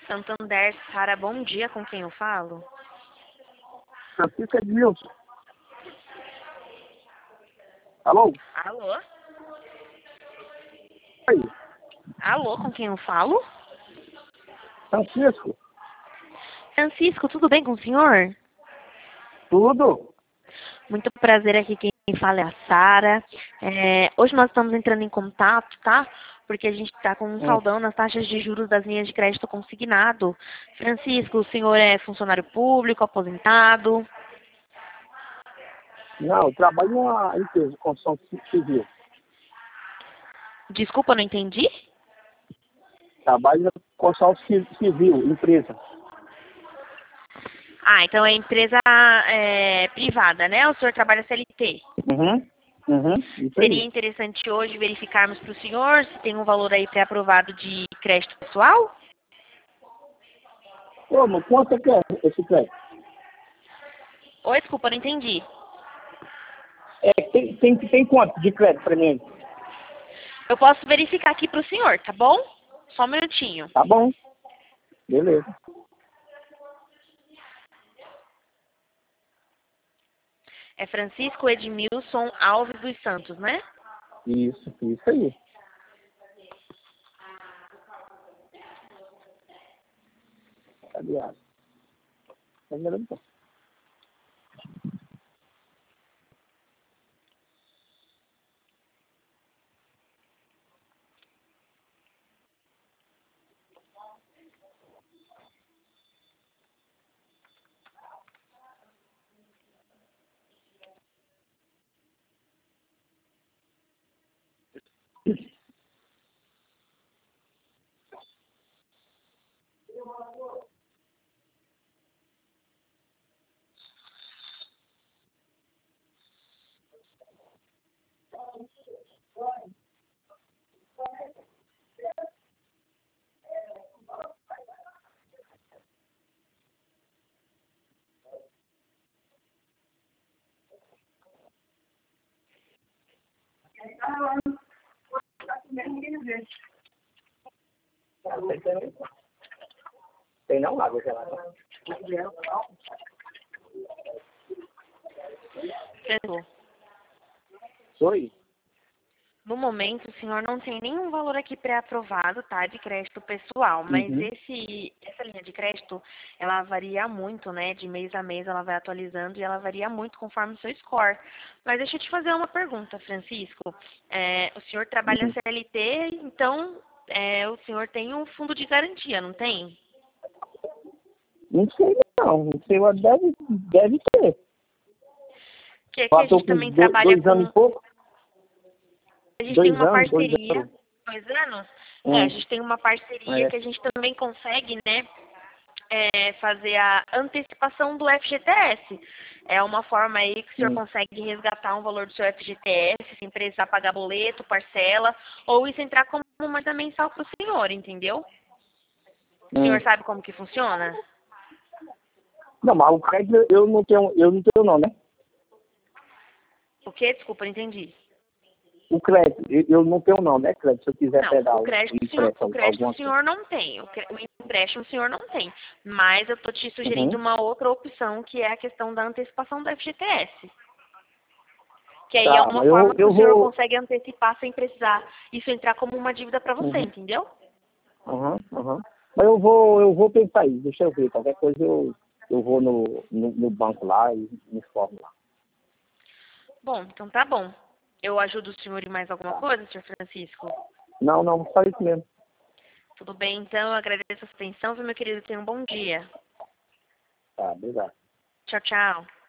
Santander, Sara, bom dia, com quem eu falo? Francisco Edmilson. Alô? Alô? Oi, Alô, com quem eu falo? Francisco. Francisco, tudo bem com o senhor? Tudo? Muito prazer aqui, quem fala é a Sara. Hoje nós estamos entrando em contato, tá? Porque a gente está com um saldão nas taxas de juros das linhas de crédito consignado. Francisco, o senhor é funcionário público, aposentado? Não, eu trabalho numa empresa de construção civil. Desculpa, não entendi? Trabalho na construção civil, empresa. Ah, então é empresa privada, né? O senhor trabalha CLT. Isso Seria aí. interessante hoje verificarmos para o senhor se tem um valor aí pré-aprovado de crédito pessoal? Ô, mas quanto é que é esse crédito? Oi, desculpa, não entendi. Tem quanto de crédito para mim? Eu posso verificar aqui para o senhor, tá bom? Só um minutinho. Tá bom. Beleza. É Francisco Edmilson Alves dos Santos, né? Isso aí. Aliás. Tem não água gelada. Francisco, Oi? no momento, o senhor não tem nenhum valor aqui pré-aprovado, tá, de crédito pessoal, mas Uhum. essa linha de crédito, ela varia muito, né, de mês a mês ela vai atualizando e ela varia muito conforme o seu score. Mas deixa eu te fazer uma pergunta, Francisco. O senhor trabalha CLT, então o senhor tem um fundo de garantia, não tem? Não sei não. Não sei, mas deve ter. Que aqui a Passou gente com também trabalha 2 anos com. e pouco. A gente tem 2 uma anos, 2 parceria. anos. 2 anos? A Hum. gente tem uma parceria É. que a gente também consegue, né? Fazer a antecipação do FGTS. É uma forma aí que o senhor Hum. consegue resgatar um valor do seu FGTS sem precisar pagar boleto, parcela, ou isso entrar como uma ajuda mensal para o senhor, entendeu? O Hum. senhor sabe como que funciona? Não, mas o crédito eu não tenho não, né? O quê? Desculpa, não entendi. O crédito, eu não tenho não, né, crédito? Se eu quiser Não, pegar o o crédito, o empréstimo, crédito o alguma coisa. senhor não tem. O empréstimo o senhor não tem. Mas eu estou te sugerindo Uhum. uma outra opção, que é a questão da antecipação do FGTS. Que aí é Tá, uma mas forma que o eu senhor vou... consegue antecipar sem precisar isso entrar como uma dívida para você, Uhum. entendeu? Uhum. Mas eu vou pensar aí, deixa eu ver. Qualquer coisa eu vou no banco lá e me informo lá. Bom, então tá bom. Eu ajudo o senhor em mais alguma Tá. coisa, senhor Francisco? Não, só isso mesmo. Tudo bem, então. Eu agradeço a sua atenção, viu, meu querido? Tenha um bom dia. Tá, obrigado. Tchau, tchau.